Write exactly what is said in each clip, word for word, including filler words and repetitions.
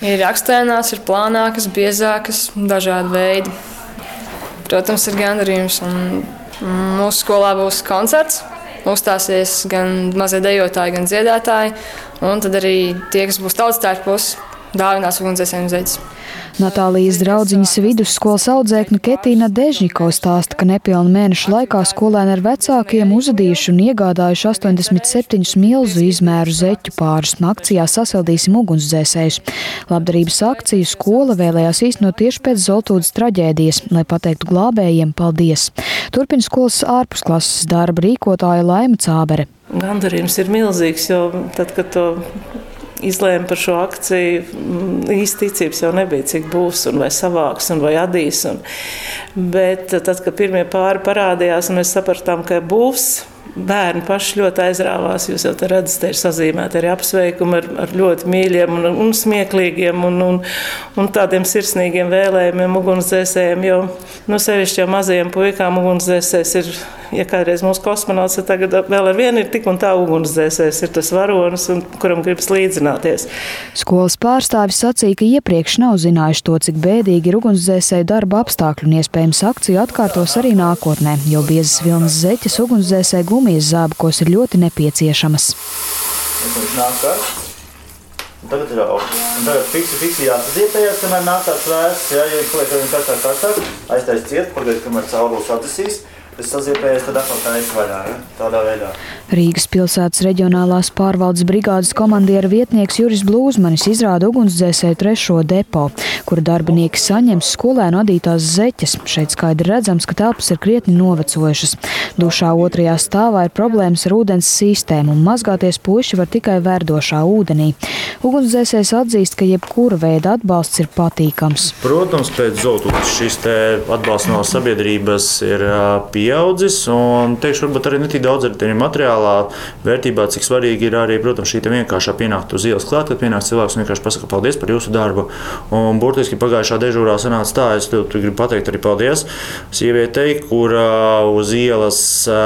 Ir rakstēnās, ir plānākas, biezākas, dažādi veidi. Protams, ir gandarījums. Un mūsu skolā būs koncerts. Uzstāsies gan mazie dejotāji, gan dziedātāji. Un tad arī tie, kas būs tautstērpus, dāvinās ugunsdzēsējiem zeķes. Natālijas draudziņas vidusskolas audzēkne Ketīna Dežņiko stāsta, ka nepilnu mēnešu laikā skolēni ar vecākiem uzadījuši un iegādājuši astoņdesmit septiņus milzu izmēru zeķu pārus. Akcijā Sasildīsim ugunsdzēsējus. Labdarības akciju skola vēlējās īstenot tieši pēc Zoltūdas traģēdijas, lai pateiktu glābējiem paldies. Turpina skolas ārpusklases darba rīkotāja Laima Cābere. Gandarījums ir milzīgs, jo tad, kad to izlēma par šo akciju, īsti ticības jau nebija, cik būs, un vai savāks, un vai adīs. Un, bet tad, kad pirmie pāri parādījās, un mēs sapratām, ka būs, bērni paši ļoti aizrāvās. Jūs jau te redzat, te ir sazīmēti arī apsveikumi ar, ar ļoti mīļiem un, un smieklīgiem un, un, un tādiem sirsnīgiem vēlējumiem ugunsdzēsējiem, jo, nu, sevišķi jau mazajiem puikām ugunsdzēsējs ir, ja kādreiz mūsu kosmonauts, tad tagad vēl ar vienu ir tik un tā ugunsdzēsējs, ir tas varonis, un kuram gribas līdzināties. Skolas pārstāvis sacīja, ka iepriekš nav zinājuši to, cik bēdīgi ir ugunsdzēsēju darba apstākļi, un iespējams akciju atkārtos arī nākotnē, jo biezas vilnas zeķes ugunsdzēsēju gumijas zābakos ir ļoti nepieciešamas. Tagad ir augsts. Un tagad fiksi, fiksi jāsaziepējās, kamēr nāk tāds vērsts, jā, ja paliek ar viņu kārtāk, kārtāk, aiztais ciet, pagaid, kamēr caurulis atdzesīs. Tas saziepējies, tad atkal tā vaļā, ja? Tādā veidā. Rīgas pilsētas reģionālās pārvaldes brigādes komandiera vietnieks Juris Blūzmanis izrāda ugunsdzēsēju trešo depo, kura darbinieki saņems skolēnu adītās zeķes. Šeit skaidri redzams, ka telpas ir krietni novecojušas. Dušā otrajā stāvā ir problēmas ar ūdens sistēmu, un mazgāties puiši var tikai verdošā ūdenī. Ugunsdzēsējs atzīst, ka jebkura veida atbalsts ir patīkams. Protams, pēc Zoltūdas šis te atbalsts no sabiedrības ir pieaudzis, un teikšu, varbūt arī ne tik daudz ar tiem materiālā vērtībā, cik svarīgi ir arī, protams, šī te vienkāršā pienākt uz ielas klāt, kad pienāk cilvēks un vienkārši pasaka paldies par jūsu darbu. Un burtiski pagājušā dežūrā sanāca tā, es tev gribu pateikt arī paldies sievietei, kura uz ielas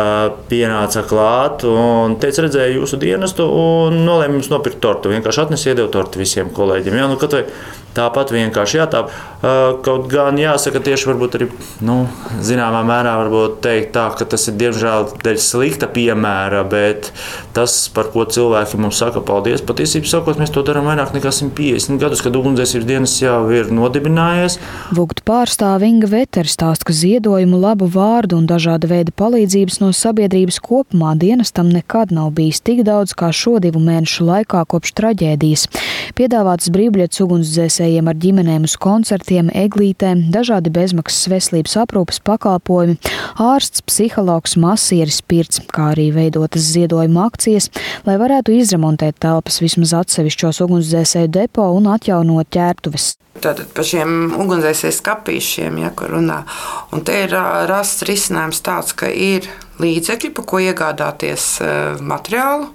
pienāca klāt un teica, redzēja jūsu dienestu un nolēma jums nopirkt tortu. Vienkārši atnes iedevu tortu visiem kolēģiem. Jā, nu, kad vai tāpat vienkārši, jā, tā, kaut gan jāsaka tieši varbūt arī, nu, zināmā mērā varbūt teikt tā, ka tas ir diemžēl dēļ slikta piemēra, bet tas, par ko cilvēki mums saka paldies, patiesībā sakot, mēs to darām vairāk nekā simt piecdesmit gadus, kad ugunsdzēsības dienas jau ir nodibinājies. Vugtu pārstāve Inga Veteri stāsta, ka ziedojumu, labu vārdu un dažāda veida palīdzības no sabiedrības kopumā dienestam nekad nav bijis tik daudz kā šo divu mēnešu laikā kopš traģēdijas. Piedāvātas brīvbiļetes ugunsdzēsējiem ar ģimenēm uz koncertiem, eglītēm, dažādi bezmaksas veselības aprūpes pakalpojumi, ārsts, psihologs, masieris, pirts, kā arī veidotas ziedojuma akcijas, lai varētu izremontēt telpas vismaz atsevišķos ugunsdzēsēju depo un atjaunot ķērtuves. Tātad par šiem ugunsdzēsēju skapīšiem, ja, kur runā. Un te ir rasts risinājums tāds, ka ir līdzekļi, pa ko iegādāties materiālu.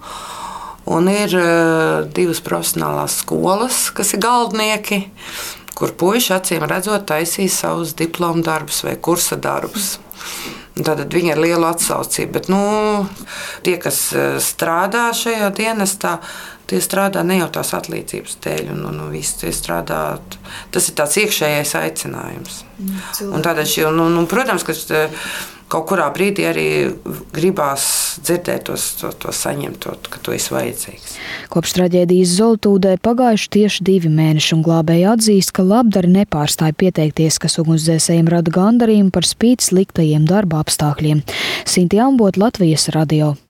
Un ir uh, divas profesionālās skolas, kas ir galdnieki, kur puiši acīm redzot taisīs savus diplomu darbus vai kursa darbus. Tātad viņi ir liela atsaucība, bet nu, tie, kas strādā šajā dienestā, tie strādā ne jau tās atlīdzības dēļ, un, un, un visi tie strādā, tas ir tāds iekšējais aicinājums. Mm, un tādēļ, nu, nu, protams, ka kaut kurā brīdī arī gribās dzirdēt tos, to, to saņemt, to, ka to esi vajadzīgs. Kopš traģēdijas Zoltūdē pagājuši tieši divi mēneši, un glābēji atzīst, ka labdari nepārstāja pieteikties, kas ugunsdzēsējiem rada gandarījumu par spīti sliktajiem darba apstākļiem. Sinti Ambot, Latvijas radio.